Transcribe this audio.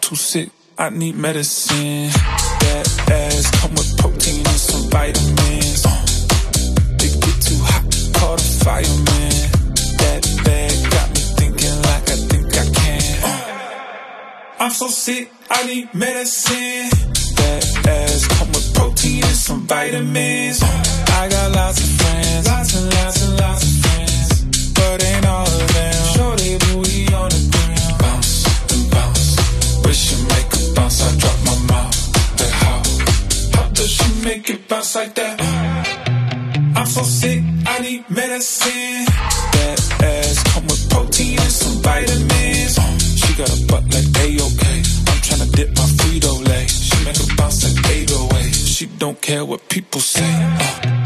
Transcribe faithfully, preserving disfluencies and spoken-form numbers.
too sick, I need medicine. That ass come with protein and some vitamins. Uh, it get too hot, call the fireman. That bag got me thinking like I think I can. Uh, I'm so sick, I need medicine. That ass come with protein and some vitamins. Uh, I got lots of friends, lots and lots and lots of friends, but ain't all of them. Shorty booty on the ground, bounce and bounce. Wish you make a bounce, I drop my mouth. But how, how does she make it bounce like that? I'm so sick, I need medicine. That ass come with protein and some vitamins. She got a butt like A-OK. I'm tryna dip my Frito-Lay. She make a bounce like eight oh eight. She don't care what people say. uh.